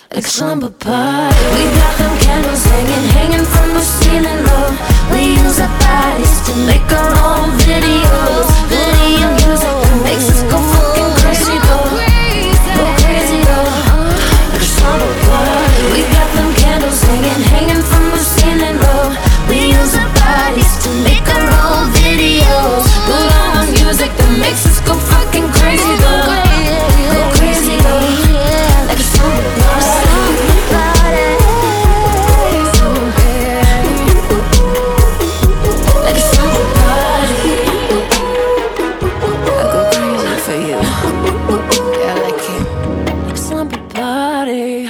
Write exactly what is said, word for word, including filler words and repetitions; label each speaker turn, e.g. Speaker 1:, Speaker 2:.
Speaker 1: like slumber party. We got them candles hanging, hanging from the ceiling, love. We use our bodies to make our own videos.